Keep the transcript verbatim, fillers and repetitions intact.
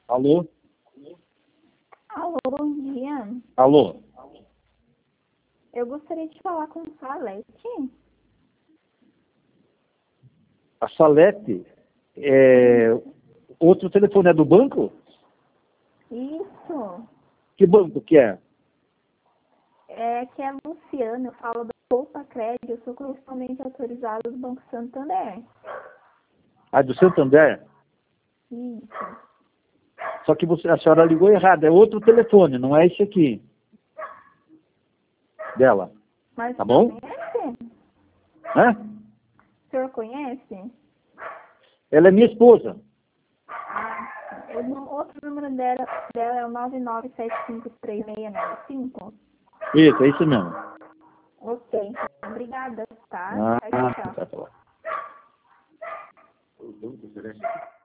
Alô? Alô, bom dia. Alô? Eu gostaria de falar com o Salete. A Salete? É... Outro telefone é do banco? Isso. Que banco que é? É que é a Luciana, eu falo da Poupa Crédito, eu sou correspondente autorizado do Banco Santander. Ah, do Santander? Isso. Só que você, a senhora ligou errado, é outro telefone, não é esse aqui. Dela. Mas Tá o senhor bom? conhece? Hã? O senhor conhece? Ela é minha esposa. Ah, o nu- outro número dela, dela é o nove nove sete cinco três seis nove cinco. Isso, é isso mesmo. Ok, então, obrigada, tá? Ah, Tchau, tchau. tá, tá bom.